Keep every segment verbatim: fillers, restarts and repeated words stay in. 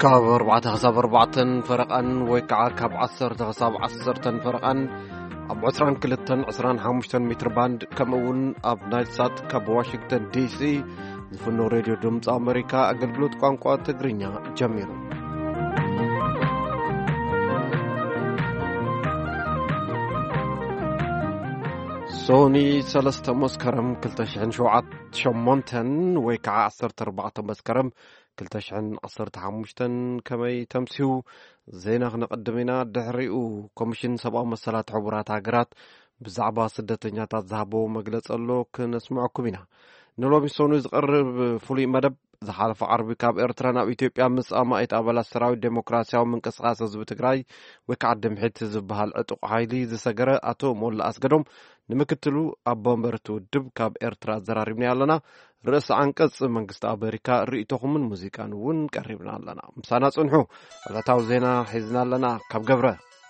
كاب أربعة خساب أربعة فرقان ويكع كاب عصر خساب عصر فرقان أب عشران كلتن عشران حمشتن متر باند كمون أب نايل سات كاب واشنطن دي سي زفنو راديو دمز أمريكا أقلبلوت قانقوا تقرينيا جميرو سوني سلسة مسكرم كلتشعن شوعات شمونتن ويكع عصر أربعة مسكرم كلتشعن عصر حمشتن كمي تمسيو زينا نقدمنا دحريو كوميشن سبع مسالات عبرات عقرات بزعبا سدتنياتات ذهبو مجلس اللو كنسمعكم هنا نلو بسوني زقرب فولي مدب زحالف عربي كاب إرترانا بإثيوبيا مسأمة إتقابل السراوي الديمقراطية ومن قصاص حزب تግራይ وكع دمحيت زبሃል ዕጡቕ ሓይሊ ዝሰገረ አቶ ሞላ አስገዶም ንምክትሉ አቦምበርቱ ድብ ካብ ኤርትራ ዘራሪብና ያለና ርዕሰ አንቀጽ መንግስት አሜሪካ ርእይቶኹምን ሙዚቃን ውን ቀሪብና አለና ምሳና ጽንሑ ዕለታዊ ዜና ሒዝና አለና ካብ ገብረ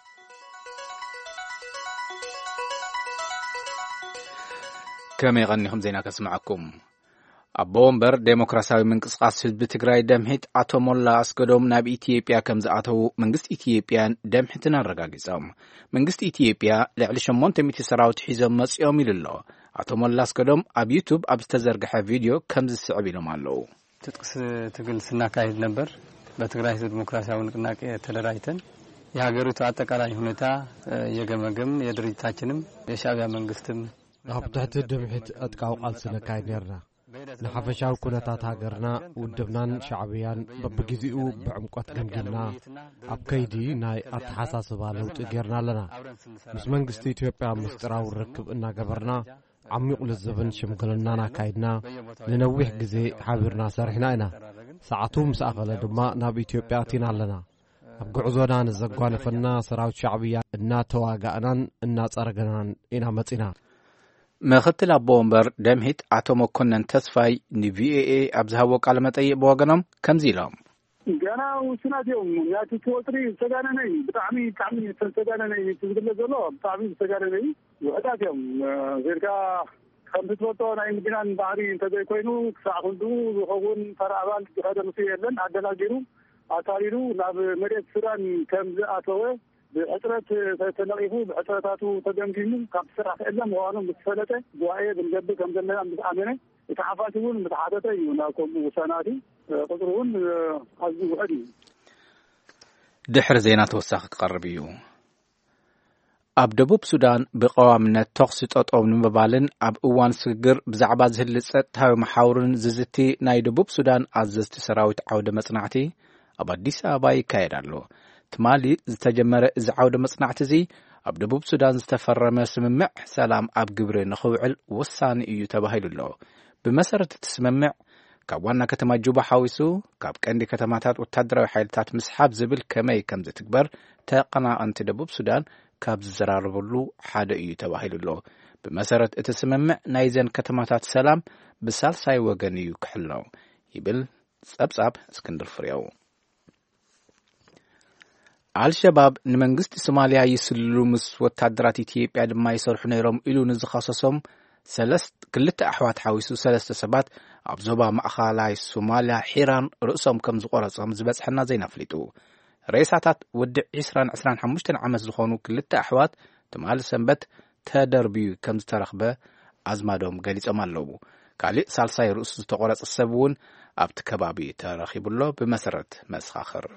كما يغنيهم زينا كسمعكم أبومبر ديمقراطياوي منقسقاس حزب تግራይ دمحت አቶ ሞላ አስገዶም ናብ ኢትዮጵያ ከም ዝኣተው መንግስት ኢትዮጵያን ደምሕትና ረጋጊጾም መንግስት ኢትዮጵያ ልዕሊ ሸሞንተ ሚእቲ ሰራዊት ሒዞም መጽኦም ይልሎ አቶ ሞላ አስገዶም ኣብ ዩቲዩብ ኣብ ዝተዘርግሐ ቪድዮ ከም ዝስዕብ ኢሎም ኣለው ትጥቅስ ትግል ስናካሄድ ነበር በትግራይ ህዝብ ዲሞክራሲያዊ ንቅናቄ ተደራጅተን የሀገሪቱ አጠቃላይ ሁኔታ የገመገም የድርጅታችንም የሻዕቢያ መንግስትም ኣብ ትሕቲ ድምሕት ኣጥቃው ቃልሲ ነካይድ ነርና ንሓፈሻዊ ኩነታት ሃገርና ውድብናን ሻዕብያን በብግዚኡ ብዕምቆት ገምጊምና ኣብ ከይዲ ናይ ኣተሓሳስባ ለውጢ ጌርና ኣለና ምስ መንግስቲ ኢትዮጵያ ምስጢራዊ ርክብ እናገበርና ዓሚቕ ልዝብን ሽምግልናን ኣካይድና ንነዊሕ ግዜ ሓቢርና ሰሪሕና ኢና ሰዓቱ ምስ ኣኸለ ድማ ናብ ኢትዮጵያ ኣቲና ኣለና ኣብ ጉዕዞና ንዘጓነፈና ሰራዊት ሻዕብያ እናተዋጋእናን እናፀረገናን ኢና መፂና ምክትል አቦምበር ደምሂት አቶ መኮነን ተስፋይ ንቪኤኤ ኣብዝሃቦ ቃለ መጠይቅ በወገኖም ከምዚ ኢሎም ገና ውስናትዮም ያቲ ተወጥሪ ተጋነነይ ብጣዕሚ ብጣዕሚ ተጋነነይ ትዝግለ ዘሎ ብጣዕሚ ተጋነነይ ወዳትዮም ዘርካ ከም ትወጦ ናይ ምድናን ባህሪ እንተዘይ ኮይኑ ክሳዕ ክንዱ ዝኸውን ተራባል ተደምሲ የለን አደላጊሩ አታሪሩ ናብ መሬት ሱዳን ከም ዝኣተወ بأسرة تنقيه بأسرة تجمعهم كابسرة إلا مهانو متفلتة جواية بنجد كم جملة متعاملة يتعافون متحدثة يناكم وسنادي قدرون عزيز وعدي دحر زينات وساق قربيو أب دبوب سودان بقوامنا تقصد أطعم مبالن أب أوان سجر بزعبات زهلسة هاو محاورن ززتي ناي دبوب سودان عزز تسراوت عودة مصنعتي أب أديس أباي كايرالو تمالي زتجمر زعود مصنعت زي أب دبوب سودان استفرم سممع سلام أب جبر نخوعل وصان إيو تبهيل الله بمسارة تسممع كوانا كتما جوبا حاويسو كاب كاندي كتماتات وتدرى وحيلتات مسحاب زبل كماي كمزة تكبر تاقنا أنت دبوب سودان كاب زرار بلو حادة إيو تبهيل الله بمسارة تسممع نايزن كتماتات سلام بسال ساي وغن إيو كحلو يبل ساب ساب اسكندر فريو الشباب نمنجست الصومالية يسللوا مس وتعدرات إثيوبيا لما يصرحوا نيرهم إلو نزخصصهم سلست كلت أحوات حاويسو سلست سبات أبزوبا مأخالاي الصوماليا حيران رؤسهم كم زقرصهم زبس حنا زي نفلتو رئيساتات ودع عسران عسران حمشتن عمس زخونو كلت أحوات تمال سنبت تدربيو كم زترخبه أزمادهم قليس أمالو كالي سالساي رؤس تقرص السبون أبت كبابي ترخيب الله بمسرة مسخاخر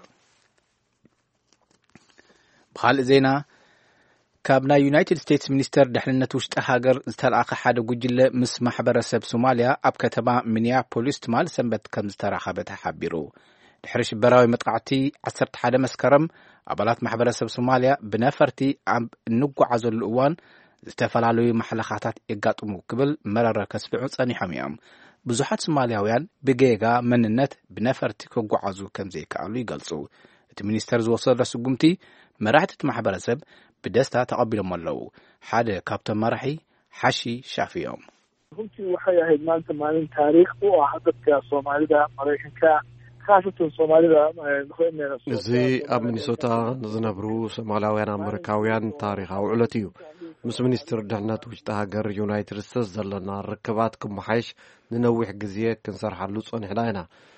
بخال زينا كابنا يونايتد ستيتس مينستر دحلنت وشط هاجر زتلقى حدا جوجل مس محبرسب سوماليا اب كتبا مينيابوليس مال سنبت كم زترخبت حبيرو دحرش براوي متقعتي عشرة حدا مسكرم ابلات محبرسب سوماليا بنفرتي عم نقعزو الاوان زتفلالوي محلخاتات يقاطمو قبل مرره كسبعو صنيحم يام بزحات سومالياويان بجيغا مننت بنفرتي كقعزو كم زي كالو يقلصو المينستر زوصل سقمتي مراحة محبرسب بدستا تقبلهم الله حدا كابتن مرحي حشي شافيهم قلت waxay ahayd maanta maalin taariikh u ah dadka Soomaalida Mareykanka khaasatan Soomaalida زي ኣብ ሚኒሶታ ዝነብሩ ሶማላውያን ኣመሪካውያን ታሪኻዊ ዕለት እዩ ምስ ሚኒስትር ድሕነት ውሽጢ ሃገር ዩናይትድ ስቴትስ ዘለና ርክባት ክመሓይሽ ንነዊሕ ግዜ ክንሰርሓሉ ጸኒሕና ኢና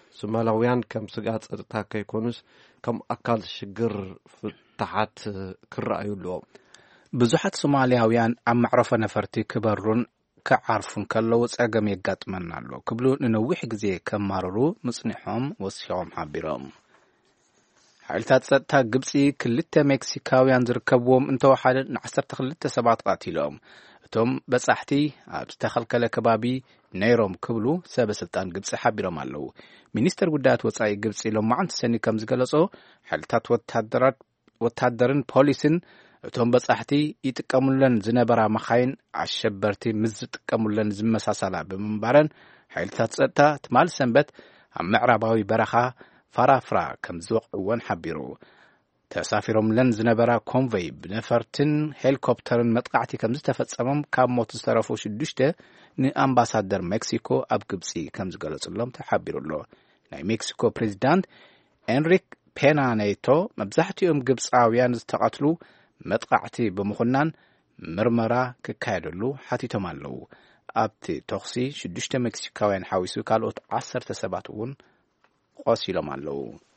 ሶማላውያን ከም ስጋት ጸጥታ ከይኮኑስ ከም ኣካል ሽግር ፍትሓት ክረኣዩ ኣለዎም። ብዙሓት ሶማልያውያን ኣብ መዕረፎ ነፈርቲ ክበሩን ክዓርፉን ከለዉ ጸገም የጋጥመና ኣሎ ክብሉ ንነዊሕ ግዜ ከማረሩ ምጽኒሖም ወሲሖም ሓቢሮም። ሓይልታት ጸጥታ ግብጺ ክልተ ሜክሲካውያን ዝርከብዎም እንተወሓደ ንዓሰርተ ክልተ ሰባት ቃቲሎም እቶም በጻሕቲ ኣብ ዝተኸልከለ ከባቢ ነይሮም ክብሉ ሰበስልጣን ግብጺ ሓቢሮም ኣለዉ። ሚኒስተር ጉዳያት ወጻኢ ግብጺ ሎማዓንቲ ሰኒ ከም ዝገለጾ ሓይልታት ወታደራት ወታደርን ፖሊስን እቶም በጻሕቲ ይጥቀሙለን ዝነበራ መኻይን ኣሸበርቲ ምስ ዝጥቀሙለን ዝመሳሰላ ብምንባረን ሓይልታት ጸጥታ ትማል ሰንበት ኣብ ምዕራባዊ በረኻ ፋራፍራ ከም ዝወቕዕዎን ሓቢሩ ተሳፊሮምለን ዝነበራ ኮንቮይ ብነፈርትን ሄሊኮፕተርን መጥቃዕቲ ከም ዝተፈጸሞም ካብ ሞት ዝተረፉ ሽዱሽተ ንኣምባሳደር ሜክሲኮ ኣብ ግብጺ ከም ዝገለጹሎም ተሓቢሩ ኣሎ። ናይ ሜክሲኮ ፕሬዚዳንት ኤንሪክ ፔና ኔቶ መብዛሕትኦም ግብጻውያን ዝተቐትሉ መጥቃዕቲ ብምኹናን ምርመራ ክካየደሉ ሓቲቶም ኣለዉ። ኣብቲ ተኽሲ ሽዱሽተ ሜክሲካውያን ሓዊሱ ካልኦት ዓሰርተ ሰባት እውን ቆሲሎም ኣለዉ።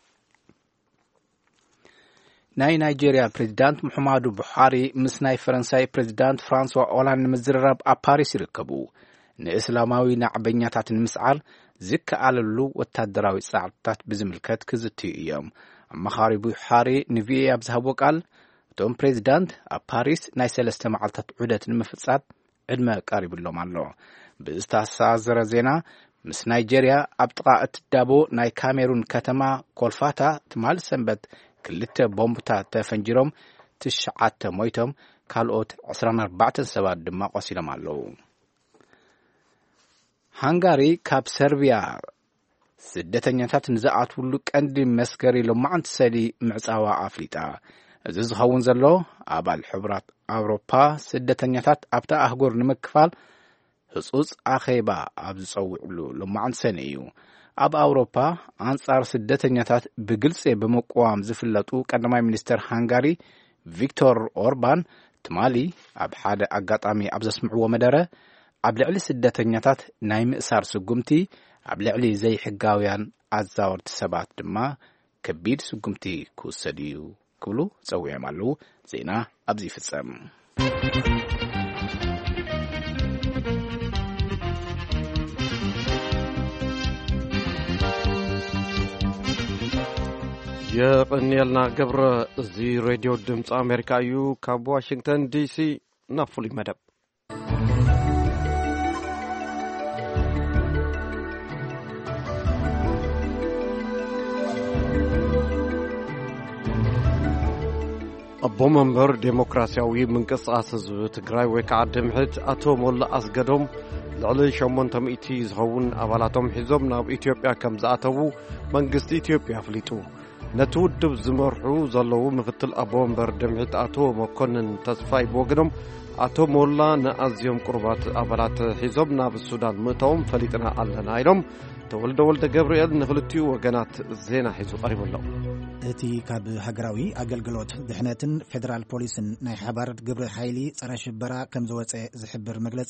ናይ ናይጄሪያ ፕሬዚዳንት ሙሐማዱ ቡሓሪ ምስ ናይ ፈረንሳይ ፕሬዚዳንት ፍራንስዋ ኦላንድ ንምዝርራብ ኣብ ፓሪስ ይርከቡ። ንእስላማዊ ናዕበኛታት ንምስዓር ዝከኣለሉ ወታደራዊ ጻዕርታት ብዝምልከት ክዝትዩ እዮም። ኣመኻሪ ቡሓሪ ንቪኦኤ ኣብ ዝሃቦ ቃል እቶም ፕሬዚዳንት ኣብ ፓሪስ ናይ ሰለስተ መዓልታት ዑደት ንምፍጻም ዕድመ ቀሪብሎም ኣሎ። ብዝተኣሳሰረ ዜና ምስ ናይጄርያ ኣብ ጥቓ እትዳቦ ናይ ካሜሩን ከተማ ኮልፋታ ትማል ሰንበት ክልተ ቦምብታት ተፈንጂሮም ትሽዓተ ሞይቶም ካልኦት عشرين وأربعة ሰባት ድማ ቆሲሎም ኣለዉ። ሃንጋሪ ካብ ሰርቢያ ስደተኛታት ንዝኣትውሉ ቀንዲ መስገሪ ሎማዓንቲ ሰዲ ምዕጻዋ ኣፍሊጣ እዚ ዝኸውን ዘሎ ኣባል ሕብራት ኣውሮፓ ስደተኛታት ኣብታ ኣህጉር ንምክፋል ህጹጽ ኣኼባ ኣብ ዝጸውዕሉ ሎማዓንቲ ሰኒ እዩ። ኣብ ኣውሮፓ አንጻር ስደተኛታት ብግልጽ በመቋም ዝፍለጡ ቀዳማይ ሚኒስተር ሃንጋሪ ቪክቶር ኦርባን ትማሊ ኣብ ሓደ ኣጋጣሚ ኣብ ዘስምዕዎ መደረ ኣብ ልዕሊ ስደተኛታት ናይ ምእሳር ስጉምቲ ኣብ ልዕሊ ዘይሕጋውያን ኣዛወርቲ ሰባት ድማ ከቢድ ስጉምቲ ክውሰድ እዩ ክብሉ ጸዊዖም ኣለዉ። ዜና ኣብዚ ይፍጸም። የቅንየልና ገብረ እዚ ሬድዮ ድምፂ ኣሜሪካ እዩ ካብ ዋሽንግተን ዲሲ ናፍሉ መደብ ኣቦ መንበር ዴሞክራሲያዊ ምንቅስቃስ ህዝቢ ትግራይ ወይ ከዓ ድምሕት ኣቶ ሞላ ኣስገዶም ልዕሊ ሸሞንተ ሚእቲ ዝኸውን ኣባላቶም ሒዞም ናብ ኢትዮጵያ ከም ዝኣተዉ መንግስቲ ኢትዮጵያ ኣፍሊጡ። ነቲ ውድብ ዝመርሑ ዘለዉ ምክትል ኣቦ መንበር ድምሕት ኣቶ መኮንን ተስፋይ ብወገኖም ኣቶ ሞላ ንኣዝዮም ቁርባት ኣባላት ሒዞም ናብ ሱዳን ምእተዎም ፈሊጥና ኣለና ኢሎም ተወልደ ወልደ ገብርኤል ንኽልቲኡ ወገናት ዜና ሒዙ ቀሪበሎ። እቲ ካብ ሃገራዊ ኣገልግሎት ድሕነትን ፌደራል ፖሊስን ናይ ሓባር ግብሪ ሓይሊ ጸረ ሽበራ ከም ዝወፀ ዝሕብር መግለጺ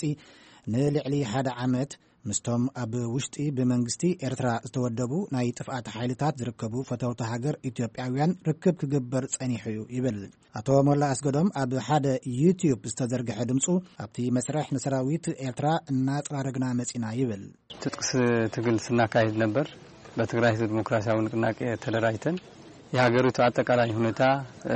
ንልዕሊ ሓደ ዓመት ምስቶም ኣብ ውሽጢ ብመንግስቲ ኤርትራ ዝተወደቡ ናይ ጥፍኣት ሓይልታት ዝርከቡ ፈተውቲ ሃገር ኢትዮጵያውያን ርክብ ክግበር ጸኒሑ ይብል። ኣቶ ሞላ ኣስገዶም ኣብ ሓደ ዩቲዩብ ዝተዘርግሐ ድምፁ ኣብቲ መስርሕ ንሰራዊት ኤርትራ እናጽራረግና መጺና ይብል። ትጥቅስ ትግል ስናካሄድ ነበር። በትግራይ ዲሞክራሲያዊ ንቅናቄ ተደራጅተን የሀገሪቱ አጠቃላይ ሁኔታ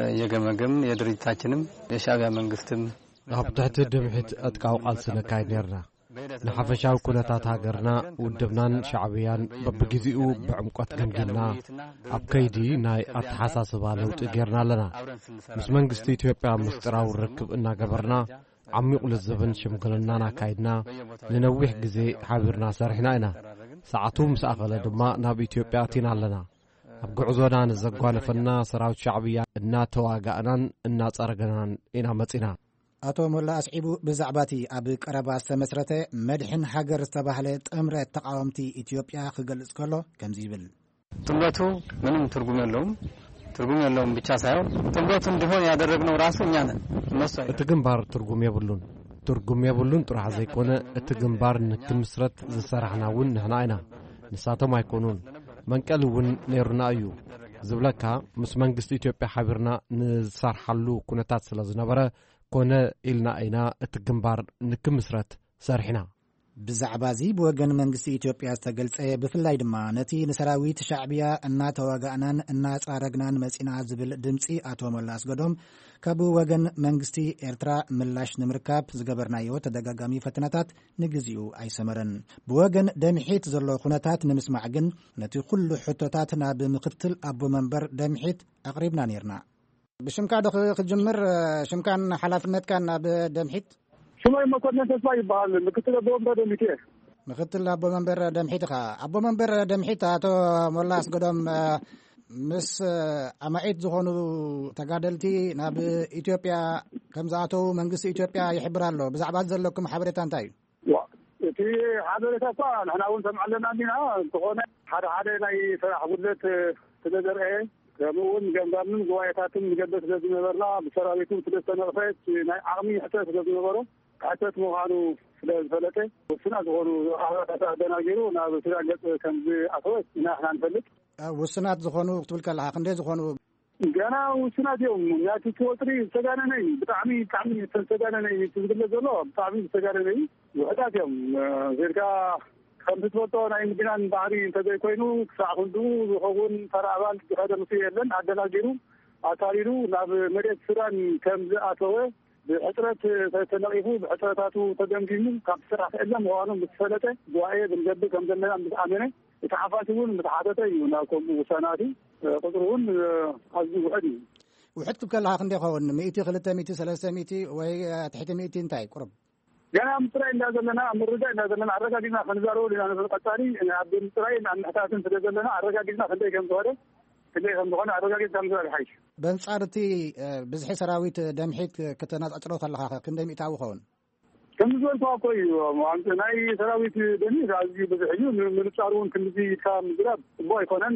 የገመገም የድርጅታችንም የሻዕቢያ መንግስትም ኣብ ትሕቲ ድምሕት ኣጥቃው ቃልሲ ነካይድ ነርና ንሓፈሻዊ ኩነታት ሃገርና ውድብናን ሻዕብያን በብግዚኡ ብዕምቆት ገምጊምና ኣብ ከይዲ ናይ ኣተሓሳስባ ለውጢ ጌርና ኣለና። ምስ መንግስቲ ኢትዮጵያ ምስጢራዊ ርክብ እናገበርና ዓሚቕ ልዝብን ሽምግልናን ኣካይድና ንነዊሕ ግዜ ሓቢርና ሰሪሕና ኢና። ሰዓቱ ምስ ኣኸለ ድማ ናብ ኢትዮጵያ ኣቲና ኣለና። ኣብ ጉዕዞና ንዘጓነፈና ሰራዊት ሻዕብያ እናተዋጋእናን እናጸረገናን ኢና መጺና። ኣቶ ሞላ ኣስዒቡ ብዛዕባቲ ኣብ ቀረባ ዝተመስረተ መድሕን ሃገር ዝተባህለ ጥምረት ተቃወምቲ ኢትዮጵያ ክገልጽ ከሎ ከምዚ ይብል። ጥምረቱ ምንም ትርጉም የለውም። ትርጉም የለውም ብቻ ሳይሆን ጥምረቱ እንዲሆን ያደረግነው ራሱ እኛ ነን። እቲ ግንባር ትርጉም የብሉን ትርጉም የብሉን ጥራሕ ዘይኮነ እቲ ግንባር ንክምስረት ዝሰራሕና እውን ንሕና ኢና። ንሳቶም ኣይኮኑን። መንቀል እውን ነይሩና እዩ ዝብለካ ምስ መንግስቲ ኢትዮጵያ ሓቢርና ንሰርሓሉ ኩነታት ስለ ዝነበረ ኮነ ኢልና ኢና እቲ ግንባር ንክምስረት ሰርሒና ብዛዕባ እዚ ብወገን መንግስቲ ኢትዮጵያ ዝተገልጸ ብፍላይ ድማ ነቲ ንሰራዊት ሻዕብያ እናተዋጋእናን እናጻረግናን መጺና ዝብል ድምፂ አቶ መላስ ገዶም ካብ ወገን መንግስቲ ኤርትራ ምላሽ ንምርካብ ዝገበርናዮ ተደጋጋሚ ፈተናታት ንግዚኡ ኣይሰመረን ብወገን ደምሒት ዘሎ ኩነታት ንምስማዕ ግን ነቲ ኩሉ ሕቶታት ናብ ምክትል አቦ መንበር ደምሒት አቅሪብና ነርና ብሽምካ ዶ ክጅምር ሽምካን ሓላፍነትካን ናብ ደምሒት شماي ما كنا نسمع يبال مكتل أبو منبر دمحيته مكتل أبو منبر دمحيته أبو منبر دمحيته أتو مولاس قدام مس أمايت زخونو تقادلتي ناب إثيوبيا كم زاتو منجس إثيوبيا يحبر له بزعبات زلكم حبرتان تاي وا في حضرتك طبعا احنا اول سمع لنا عندنا تكون هذا هذا لاي صراحه قلت تقدر ايه كمون جنبنا جواياتهم مجدد لازم نبرنا بسراويكم تلستنقفت عقمي حتى لازم نبرو حتى مغانو فلته وسنا زغونو احنا غيرو نا بسراجت كان اخوت احنا احنا نفلت وسنات زغونو تبلك الله خندي زغونو جانا وسنات يوم ياتي توتري سجانني بتعمي تعمي سجانني تقول له بتعمي سجانني وهذا يوم غيرك خمسة وطن أي مدينة بعري تجي كوينو ساعدو وهون فرعان هذا مسيرن عندنا جيرو أثاريرو ناب مريض سران كم أتوه بحسرة تنقيه بحسراتو تجمعينو كم سرعة إلا موانو متفلته دعاء بنجد كم زمنا متعاملين يتحفظون متحدثة يناكم وسنادي قدرون عزيز وحدي وحدك كلها خندي خون مئتي خلته مئتي ثلاثة مئتي وهي تحت مئتي انتاي قرب جانا مصري إن نازلنا مرجع نازلنا عرقا دينا خنزارو لنا في القطاري إن عبد المصري إن نحتاجن تنازلنا عرقا دينا خندي كم دوره خندي كم دوره عرقا دينا كم دوره حيش بنصارتي بزحي سراويت دمحيت كتناز أطرو خلها كندي مئتاو خون كم زول فاقوي وعنده ناي سراويت دني رازي بزحيو من صارون كندي كام جراب بوي كونن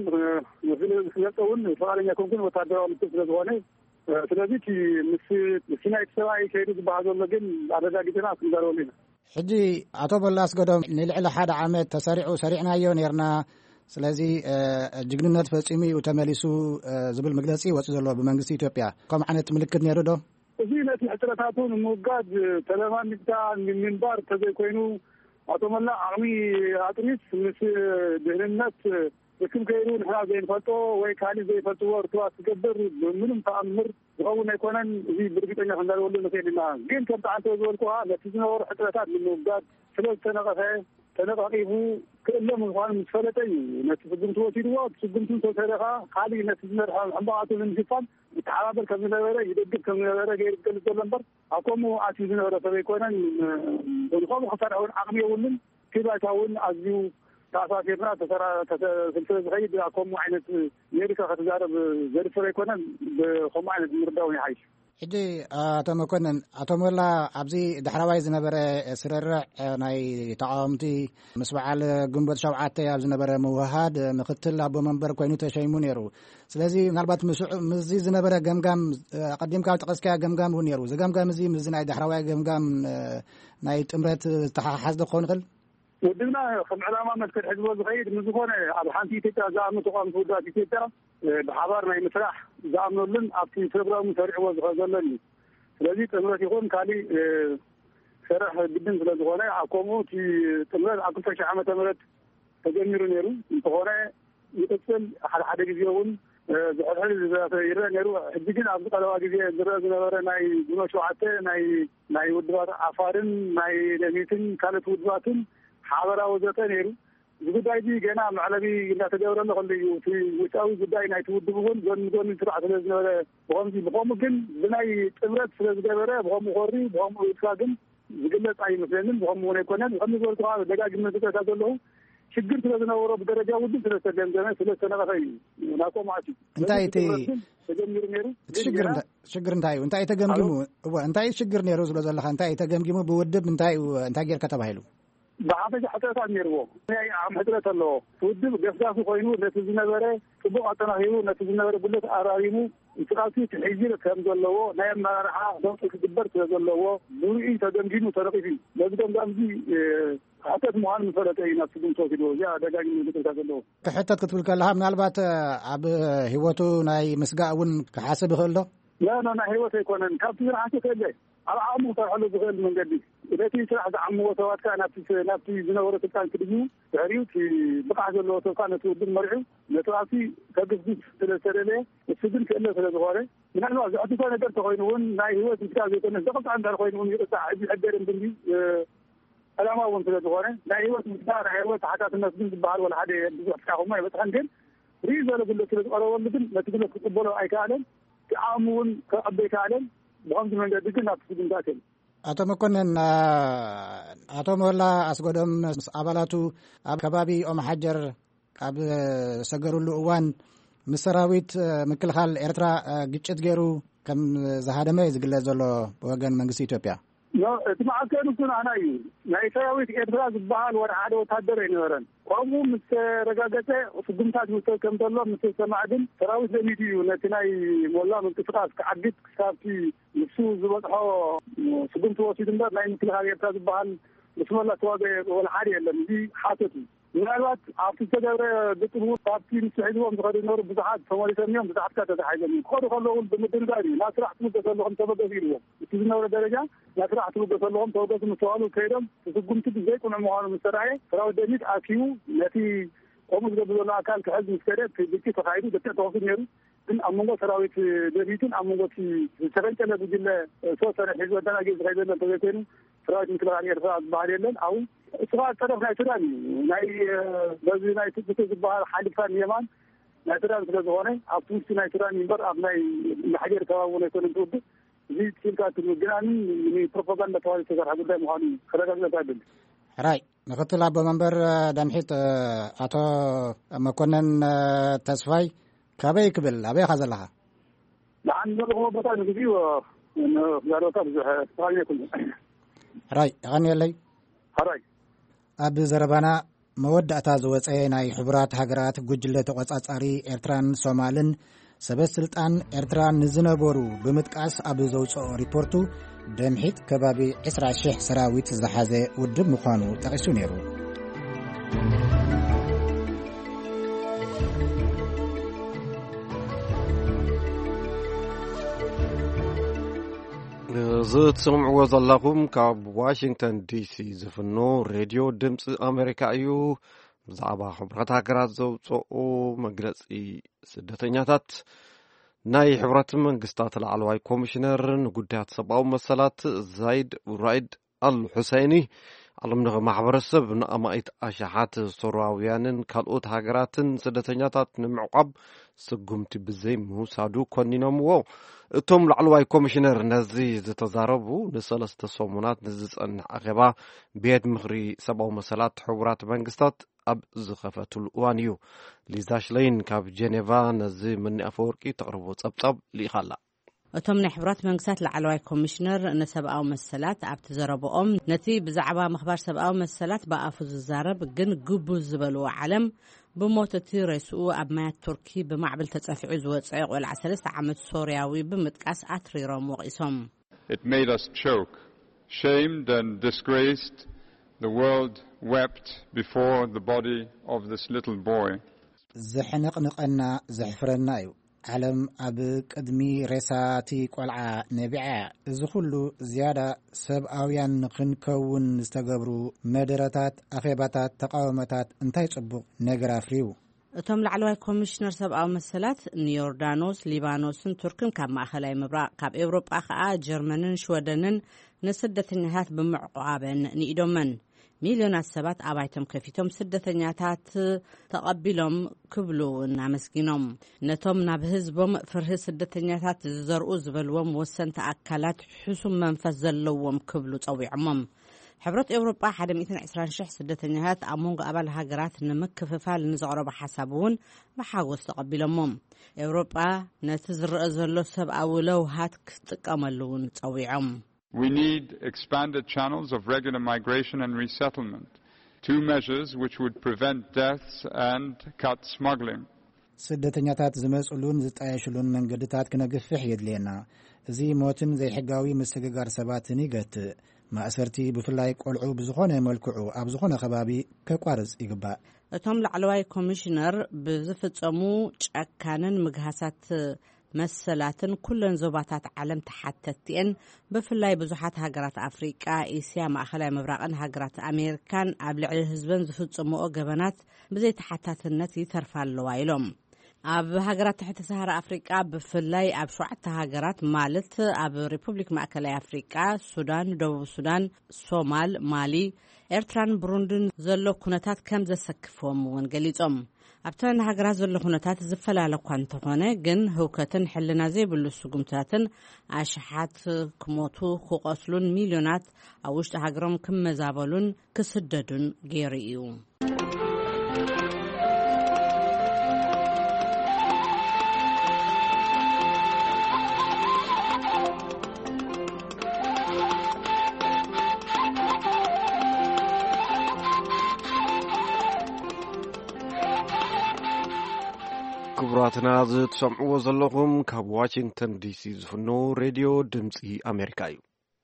في الخلطون فارن يكون كن وتابعوا متصل زواني ስለዚህ ምስ ምስና የተሰባይ ከይዱ ባዶ ለግን አረጋግጠና ክንዳሮሊና ሕጂ አቶ በላስ ገዶም ንልዕሊ ሓደ ዓመት ተሰሪዑ ሰሪዕናዮ ነርና ስለዚ ጅግንነት ፈጺሙ ተመሊሱ ዝብል መግለጺ ወጽ ዘሎ ብመንግስቲ ኢትዮጵያ ከም ዓይነት ምልክት ነይሩ ዶ እዚ ነቲ ሕትረታቱን ሙጋድ ተለማሚታ ምንባር ተዘይ ኮይኑ አቶ መላ አቅሚ አጥሪስ ምስ ድህንነት لكن كيرون هذا ينفتو ويكالي زي فتو ورتوا تقدر منهم تأمر وهو يكونن زي برقتنا خلنا نقول لنا كيرنا جين كم تعانتوا زولكوها نتيجة ور حتى ثلاث من مقدار ثلاث تناقصه تناقصه كلهم مخان مسفلتين نتفقدون توتيروا تفقدون توتيرها خالي نتيجة الحماعات من جفان تعابر كمية ولا يدق كمية ولا غير كل الجلمبر أقوموا عتيزنا ولا تبيكونن ونقوم خسر عون عقمي ونن كذا تعون عزيو تاساسيرنا تسرى سلسلة غيد أقوم عينة يريكا خطجارب زرف ريكونا بخوم عينة مرداوني عايش حجي أتو مكونن أتو مولا عبزي دحرواي زنبر سررع ناي تعامتي مسبعال قنبت شوعاتي عبزي نبر موهاد مختل أبو منبر كوينو تشايمون يرو سلازي نالبات مزي زنبر قمقام قديم كاو تقسكا قمقام هون يرو زي قمقام مزي مزي ناي دحرواي قمقام ناي تمرت تحاحز دخون غل ودنا خم علامة مسكت حزب الغيد من زخونة أبحانتي تتا زامن تقام فودات تتا بحضارنا مسرح زامن لن أبتي سبرا مسرع وزغزلني الذي تمرت يكون كالي سرح جدا في الزخونة أقوموا في تمرت أقول تشع عام تمرت تجمير نيرو تقولة يتصل حد حد يجيون زحل زي يرى نيرو حدين أبغى قالوا أجي درا زنبرة ناي دون شوعته ناي ناي ودوات عفارن ناي لميتين كانت ودواتن حاضر وزتنير زبداي دي جنا معلبي لا تجاور له خلي في وتاوي زبداي نايت ودبون زون زون ترى سلازنا بقوم دي بقوم كن بناي تمرت سلازنا بقوم خوري بقوم يتفاقم زقلت اي مثلا بقوم هنا يكون بقوم يقول تعال دقاق من تتا له شجر سلازنا ورا بدرجه ود سلازنا جنا سلازنا غاي ناكو ماشي انتي تي تجمير نيرو شجر شجر انتي انتي تجمجمو هو انتي شجر نيرو زلازلخ انتي تجمجمو بودب انتي انتي غير كتب هيلو بعض حتى نيرو يعني عم حضرت الله ودب قفداف خوينو نتيجنا بره تبو عطنا هيو نتيجنا بره بلت اراريمو انتقاسي تحجير كم دلو نايم مرحا دون تكبر تدلو نوري تدمجينو ترقيفي لازم دامجي حتى مهان مثلتي نفس الجنسوكيدو يا دجاجين بتكتبوا كحتى كتبوا لها من البات عب هوتو ناي مسقاون كحاسب خلده لا لا أنا هوتو يكون كابتن حاسب خلده على عمو طلعوا بغير من قدي إذا تيجي على عمو وتوات كان نفس نفس زنورة كان كديو تعريو في بقعة اللي وتوقعنا تود المرعو نتوافي كبزيت ثلاثة السجن كأنه ثلاثة غارة من أنواع أتوقع نقدر تقولون ناي هو تكاد يكون دقت عند الخوين يقطع يقدر بندي ألا ما هو ثلاثة غارة ناي هو مقدار هو حتى الناس من البحر ولا حدا يفتحوا ما بس عندهم ريزة لقول ثلاثة غارة ولا بدل ما تقول لك تقبلوا أي كلام كعامون كأبي كلام بهم من قد يكون نفس السجن ذاك አቶ መኮንን አቶ ሞላ አስጎደም አባላቱ አካባቢ ኦም ሐጀር አብ ሰገሩሉ እዋን ምስራዊት ምክልኻል ኤርትራ ግጭት ገይሩ ከም ዘሃደመ ዝግለጽ ዘሎ ወገን መንግስቲ ኢትዮጵያ لا تمعكن كنا أنا يو ناي سراويت إدراج بحال ولا حدا وتقدر ينورن قامو مس رجعته وسجنتات مستكم الله مس سماعدن سراويت لميديو نتناي مولا من تفراس كعدت كافي نسوز وضحه سجنت وسيدن ده ناي مثل هذه إدراج بحال بسم الله تواجه ولا حدا يلا دي حاطتي من الوقت عرفت تجربة بتقول طابتي مساعدهم غير النور بزحات ثمانية يوم بزحات كذا تحاجني خذوا خلوهم بالمدرجاري لا تروح تبدأ خلوهم تبدأ فيهم تيجي نور درجة لا تروح تبدأ خلوهم تبدأ مسؤول وكيرم تقوم تبدأ كنا معاون مسترعي ترى دنيت أكيو التي قاموا بدون أكل كهذا مسترعي في بيتي تخايدوا بتأتي توصل يوم إن أممو سراويت دبيتون أممو في سبعين سنة بجيل صوت سنة حزب الدنا جيز خيدنا تبتين سراويت مثل غني رفاع بعدين أو سراويت طرف نايتراني ناي بزي ناي تبتين بحال حالفان يمان نايتران في الزوانة أبوس نايتران ينبر أبناي محجر كواون يكون يدود زيد كيلكا تلوجراني من بروباغندا توالي تجار هذا مهاني خرجنا تعدل راي نقطة أبو منبر دمحيت أتو مكونن تسفاي كابي كبل أبي خذ لها. لعن هو بطل فيديو إنه جاروتها بزحمة كله. راي غني لي. راي. أبي زربنا مودة تازوج أي ناي حبرات هجرات جوجلة وقصات أري إرتران سومالن سبستلت أن إرتران نزنبورو بمتقاس أبي زوج ريبورتو دمحيت كبابي إسرع شيح سراويت زحزة ودب مخانو تقسونيرو. زت سمعوا وظلكم كاب واشنطن دي سي زفنو راديو دمس أمريكا أيو زعبا حبرات هاكرات زوصو مجلسي سدتنياتات ناي حبرات منقستات العلواي كوميشنر نقودات سبعو مسالات زايد ورايد الحسيني علمنا محبر السب نأمايت أشاحات سوراويانن كالوت هاكراتن سدتنياتات نمعقب سقمت بزي موسادو كونينو مو እቶም ላዕለዋይ ኮሚሽነር ነዚ ዝተዛረቡ ንሰለስተ ሰሙናት ንዝጸንሕ ኣኼባ ቤት ምኽሪ ሰብኣዊ መሰላት ሕቡራት መንግስታት ኣብ ዝኸፈትሉ እዋን እዩ ሊዛ ሽለይን ካብ ጀኔቫ ነዚ ምኒ ኣፈወርቂ ተቕርቦ ጸብጻብ ልኢኻላ እቶም ናይ ሕቡራት መንግስታት ላዕለዋይ ኮሚሽነር ንሰብኣዊ መሰላት ኣብቲ ዘረብኦም ነቲ ብዛዕባ ምኽባር ሰብኣዊ መሰላት ብኣፉ ዝዛረብ ግን ግቡዝ ዝበልዎ ዓለም بموتة رئيسو أبمات تركي بمعبل تدفع زوجة قلعة ثلاثة عامات سورياوي بمتقاس أثري رامو إسم. It made us choke, shamed and disgraced. The world wept before the body of this little boy. زحنق نقنا زحفرنا يو. ዓለም ኣብ ቅድሚ ሬሳቲ ቆልዓ ነቢዓ እዚ ኩሉ ዝያዳ ሰብኣውያን ንክንከውን ዝተገብሩ መደረታት ኣኼባታት ተቃውሞታት እንታይ ጽቡቕ ነገር ኣፍርዩ እቶም ላዕለዋይ ኮሚሽነር ሰብኣዊ መሰላት ኒዮርዳኖስ ሊባኖስን ቱርክን ካብ ማእኸላይ ምብራቕ ካብ ኤውሮጳ ከዓ ጀርመንን ሽወደንን ንስደተኛታት ብምዕቋበን ንኢዶመን ሚሊዮናት ሰባት ኣባይቶም ከፊቶም ስደተኛታት ተቐቢሎም ክብሉ እናመስጊኖም ነቶም ናብ ህዝቦም ፍርህ ስደተኛታት ዝዘርኡ ዝበልዎም ወሰንቲ ኣካላት ሕሱም መንፈስ ዘለዎም ክብሉ ጸዊዖሞም ሕብረት ኤውሮጳ ሓደ ሚእትን ዒስራን ሽሕ ስደተኛታት ኣብ መንጎ ኣባል ሃገራት ንምክፍፋል ንዘቕረበ ሓሳብ እውን ብሓጎስ ተቐቢሎሞም ኤውሮጳ ነቲ ዝረአ ዘሎ ሰብኣዊ ለውሃት ክትጥቀመሉ እውን ጸዊዖም We need expanded channels of regular migration and resettlement, two measures which would prevent deaths and cut smuggling. ስደተኛታት ዝመጽሉን ዝጣየሽሉን መንገድታት ክነግፍሕ የድልየና እዚ ሞትን ዘይሕጋዊ ምስትግጋር ሰባትን ይገትእ ማእሰርቲ ብፍላይ ቆልዑ ብዝኾነ መልክዑ ኣብ ዝኾነ ከባቢ ከቋርጽ ይግባእ። እቶም ላዕለዋይ ኮሚሽነር ብዝፍጸሙ ጨካንን ምግሃሳት መሰላትን ኩለን ዞባታት ዓለም ተሓተትየን ብፍላይ ብዙሓት ሃገራት ኣፍሪቃ፣ ኤስያ፣ ማእኸላይ ምብራቕን ሃገራት ኣሜሪካን ኣብ ልዕሊ ህዝበን ዝፍጽምኦ ገበናት ብዘይ ተሓታትነት ይተርፋ ኣለዋ ኢሎም ኣብ ሃገራት ትሕቲ ሰሃራ ኣፍሪቃ ብፍላይ ኣብ ሸውዓተ ሃገራት ማለት ኣብ ሪፑብሊክ ማእከላይ ኣፍሪቃ፣ ሱዳን፣ ደቡብ ሱዳን፣ ሶማል፣ ማሊ፣ ኤርትራን ብሩንድን ዘሎ ኩነታት ከም ዘሰክፍዎም እውን ገሊጾም ኣብተን ሃገራት ዘሎ ኩነታት ዝፈላለ እኳ እንተኾነ ግን ህውከትን ሕልና ዘይብሉ ስጉምታትን ኣሽሓት ክሞቱ ክቆስሉን ሚልዮናት ኣብ ውሽጢ ሃገሮም ክመዛበሉን ክስደዱን ገይሩ እዩ። ክቡራትና ዝትሰምዕዎ ዘለኹም ካብ ዋሽንግተን ዲሲ ዝፍኖ ሬድዮ ድምፂ ኣሜሪካ እዩ።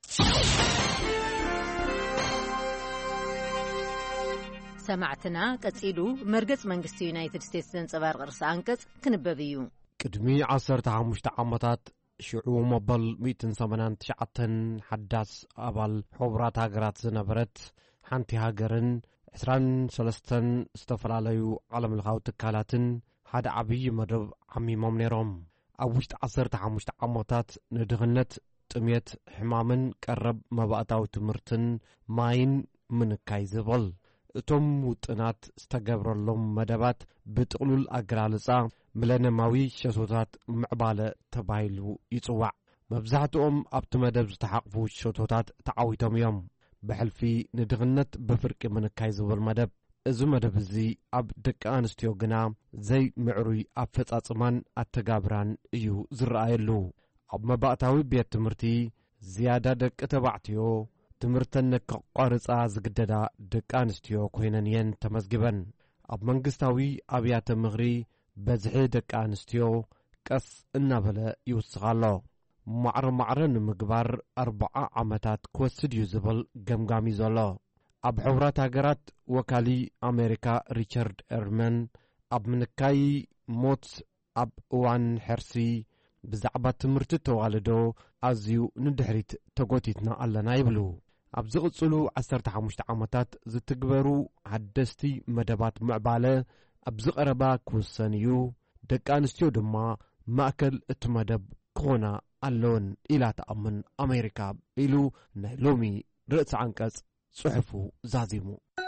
ሰማዕትና ቀፂሉ መርገጽ መንግስቲ ዩናይትድ ስቴትስ ዘንጸባርቕ ርእሲ አንቀጽ ክንበብ እዩ። ቅድሚ ዓሰርተ ሓሙሽተ ዓመታት ሽዑ መበል ሚእቲ ሰማንያን ትሽዓተን ሓዳስ ኣባል ሕቡራት ሃገራት ዝነበረት ሓንቲ ሃገርን ዕስራን ሰለስተን ዝተፈላለዩ ዓለምለኻዊ ትካላትን ሓደ ዓብዪ መደብ ዓሚሞም ነይሮም። ኣብ ውሽጢ ዓሰርተ ሓሙሽተ ዓመታት ንድኽነት፣ ጥሜት፣ ሕማምን ቀረብ መባእታዊ ትምህርትን ማይን ምንካይ ዝብል እቶም ውጥናት ዝተገብረሎም መደባት ብጥቕሉል ኣገላልጻ ምለነማዊ ሸቶታት ምዕባለ ተባሂሉ ይጽዋዕ። መብዛሕትኦም ኣብቲ መደብ ዝተሓቕፉ ሸቶታት ተዓዊቶም እዮም። ብሕልፊ ንድኽነት ብፍርቂ ምንካይ ዝብል መደብ እዚ መደብ እዚ ኣብ ደቂ ኣንስትዮ ግና ዘይ ምዕሩይ ኣፈጻጽማን ኣተጋብራን እዩ ዝረኣየሉ። ኣብ መባእታዊ ቤት ትምህርቲ ዝያዳ ደቂ ተባዕትዮ ትምህርተን ከቋርጻ ዝግደዳ ደቂ ኣንስትዮ ኮይነን እየን ተመዝጊበን። ኣብ መንግስታዊ ኣብያተ ምኽሪ በዝሒ ደቂ ኣንስትዮ ቀስ እናበለ ይውስኻሎ። ማዕረ ማዕረ ንምግባር ኣርባዓ ዓመታት ክወስድ እዩ ዝብል ገምጋሚ ዘሎ። ኣብ ሕቡራት ሃገራት ወካሊ ኣሜሪካ ሪቻርድ ኤርመን ኣብ ምንካይ ሞት ኣብ እዋን ሕርሲ ብዛዕባ ትምህርቲ ተዋልዶ ኣዝዩ ንድሕሪት ተጎቲትና ኣለና ይብሉ። ኣብ ዝቕጽሉ ዓሰርተ ሓሙሽተ ዓመታት ዝትግበሩ ሓደስቲ መደባት ምዕባለ ኣብ ዝቐረባ ክውሰን እዩ። ደቂ ኣንስትዮ ድማ ማእከል እቲ መደብ ክኾና ኣለወን ኢላ ተኣምን ኣሜሪካ ኢሉ ናይ ሎሚ ርእሲ አንቀጽ ጽሑፉ ዛዚሙ።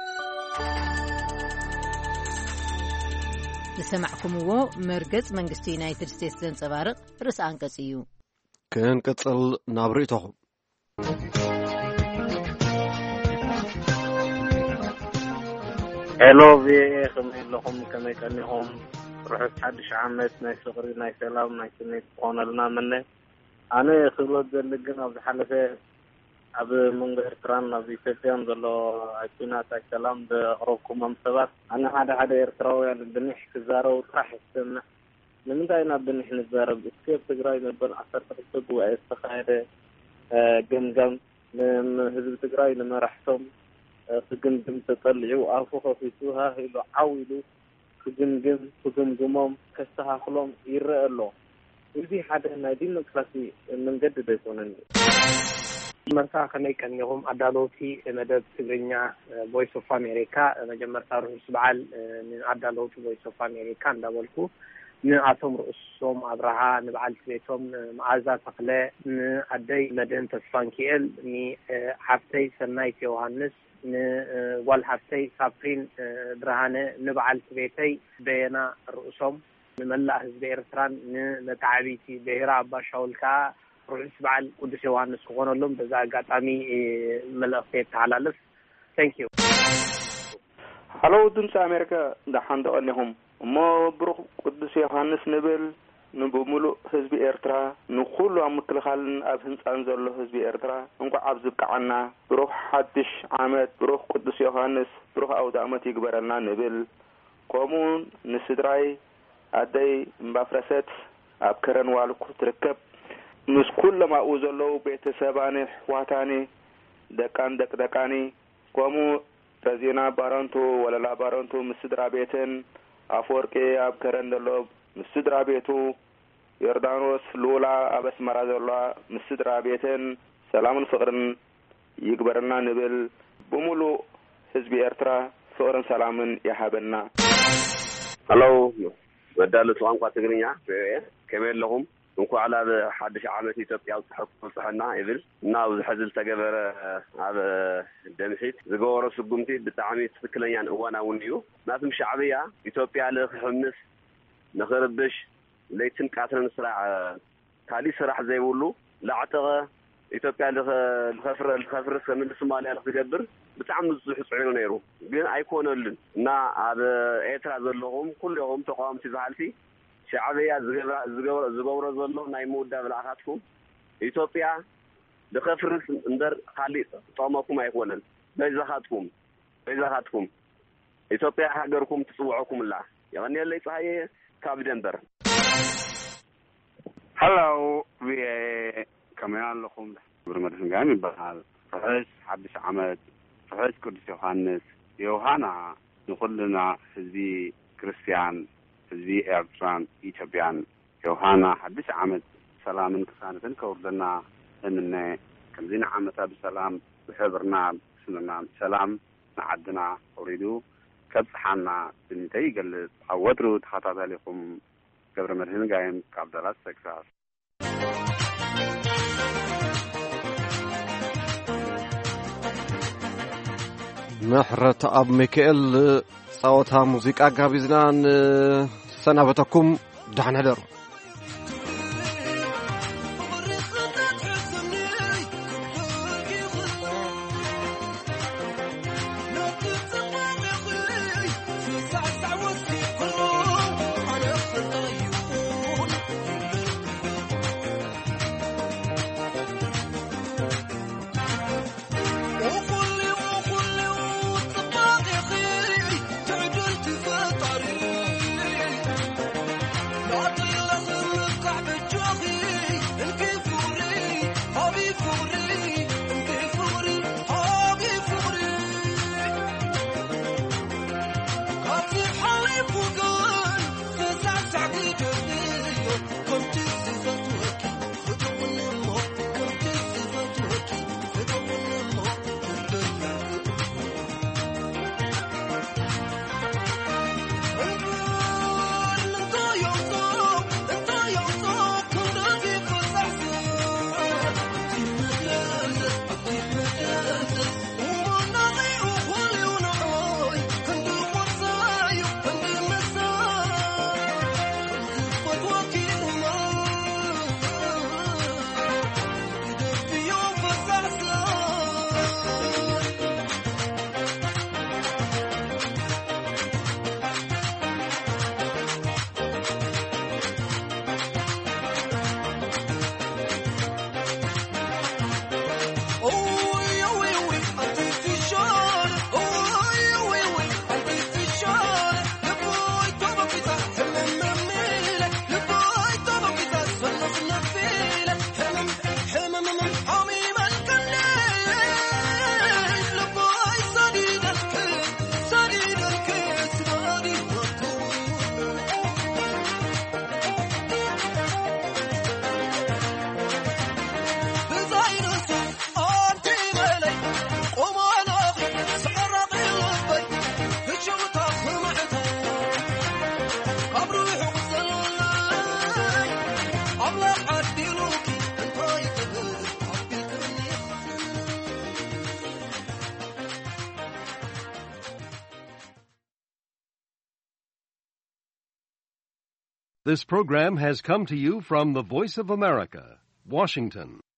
ዝሰማዕኩምዎ መርገጽ መንግስቲ ዩናይትድ ስቴትስ ዘንጸባርቕ ርእሲ አንቀጽ እዩ። ክንቅጽል ናብ ርእቶኹም። ሄሎ ቪኤ ከመይ ኣለኹም? ከመይ ቀኒኹም? ርሑስ ሓድሽ ዓመት ናይ ፍቕሪ ናይ ሰላም ናይ ስሜት ዝኾነልና መነ ኣነ ክብሎት ዘለ ግን ኣብ ዝሓለፈ ኣብ መንጎ ኤርትራን ኣብ ኢትዮጵያን ዘሎ ኩናት ሰላም ዘቕረብኩሞም ሰባት ኣነ ሓደ ሓደ ኤርትራውያን ብንሕ ክዛረቡ ጥራሕ ይሰምዕ። ንምንታይ ኢና ብንሕ ንዛረብ? እስኪ ኣብ ትግራይ መበል ዓሰርተ ክልተ ጉባኤ ዝተኻየደ ገምጋም ንህዝቢ ትግራይ ንመራሕቶም ክግምግም ተጠልዑ ኣፉ ከፊቱ ሃ ኢሉ ዓው ኢሉ ክግምግም ክግምግሞም ከስተኻኽሎም ይረአ ኣሎ። እዚ ሓደ ናይ ዲሞክራሲ መንገዲ ዶ ኣይኮነን? መርታ ከመይ ቀኒኹም? ኣዳለውቲ መደብ ትግርኛ ቮይስ ኦፍ ኣሜሪካ መጀመርታ ርሑስ በዓል ንኣዳለውቲ ቮይስ ኦፍ ኣሜሪካ እንዳበልኩ ንኣቶም ርእሶም ኣብርሃ ንበዓልቲ ቤቶም መዓዛ ተኽለ ንኣደይ መድህን ተስፋንኪኤል ንሓፍተይ ሰናይት ዮሃንስ ንጓል ሓፍተይ ሳፍሪን ብርሃነ ንበዓልቲ ቤተይ በየና ርእሶም ንመላእ ህዝቢ ኤርትራን ንመታዓቢቲ ብሄራ ኣባሻውል ከዓ ርሑስ በዓል ቅዱስ ዮሃንስ ክኾነሎም በዛ ኣጋጣሚ መልእኽቲ ተሓላልፍ። ታንክ ዩ። ሃሎ ድምፂ ኣሜሪካ እንዳሓን ተቐኒኹም እሞ ብሩኽ ቅዱስ ዮሃንስ ንብል ንብሙሉእ ህዝቢ ኤርትራ ንኩሉ ኣብ ምክልኻልን ኣብ ህንፃን ዘሎ ህዝቢ ኤርትራ እንኳዕ ኣብ ዝብቃዓና ብሩኽ ሓድሽ ዓመት ብሩኽ ቅዱስ ዮሃንስ ብሩኽ ኣውደ ዓመት ይግበረልና ንብል ከምኡውን ንስድራይ ኣደይ እምባፍረሰት ኣብ ከረን ዋልኩ ትርከብ ምስ ኩሎም ኣብኡ ዘለዉ ቤተሰባነ ኣሕዋታነ ደቃን ደቅ ደቃኒ ከምኡ ተዚና ባረንቱ ወለላ ባረንቱ ምስ ስድራ ቤትን ኣፈወርቂ ኣብ ከረን ዘሎ ምስ ስድራ ቤቱ ዮርዳኖስ ሉላ ኣብ ኣስመራ ዘሎ ምስ ስድራ ቤትን ሰላምን ፍቅርን ይግበረና ንብል ብሙሉእ ህዝቢ ኤርትራ ፍቅርን ሰላምን ይሃበና። ሃሎ ወዳሉ ቋንቋ ትግርኛ ከመይ ኣለኹም? እንኳዕ ላብ ሓድሽ ዓመት ኢትዮጵያ ጽሕፍ ጽሕና ይብል እና ኣብ ዝሕዝል ተገበረ ኣብ ደምሒት ዝገበሮ ስጉምቲ ብጣዕሚ ትክክለኛን እዋናውን እዩ። ናቱም ሻዕብያ ኢትዮጵያ ለክሕምስ ንኽርብሽ ለይትን ቃትርን ስራዕ ካሊእ ስራሕ ዘይብሉ ላዕተቐ ኢትዮጵያ ለኸፍር ለኸፍርስ ከምል ሶማልያ ዝገብር ብጣዕሚ ዝጽሕ ጽዕሩ ነይሩ ግን ኣይኮነልን እና ኣብ ኤርትራ ዘለኹም ኩልኩም ተቃወምቲ ዝሃልቲ ሻዕብያ ዝገብሮ ዝገብሮ ዘሎ ናይ ምውዳብ ብላኻትኩም ኢትዮጵያ ለኸፍርስ እንበር ካሊእ ጥቕመኩም ኣይኮነን በይዛኻትኩም በይዛኻትኩም ኢትዮጵያ ሃገርኩም ትጽውዖኩምላ ይቐኒለይ ፀሓየ ካብ ደንበር ሃሎ ቪኤ ከመይ ኣለኹም? ብርመድን ጋም ይበሃል ፍሕስ ሓድሽ ዓመት ፍሕስ ቅዱስ ዮሐንስ ዮሃና ንኹልና ህዝቢ ክርስቲያን ህዝቢ ኤርትራን ኢትዮጵያን ዮሃና ሓድሽ ዓመት ሰላምን ክሳነትን ከውርደና እምነ ከምዚና ዓመታ ብሰላም ብሕብርና ብስምና ሰላም ንዓድና ውሪዱ ከብፅሓና ብምንተይ ይገልጽ ኣብ ወትሩ ተኸታተሊኹም ገብረ መድህን ጋይም ካብ ዳላስ ቴክሳስ። ምሕረት ኣብ ሚካኤል ጸወታ ሙዚቃ ጋቢዝና ንሰናበተኩም ዳሕና ሕደሩ። This program has come to you from the Voice of America, Washington.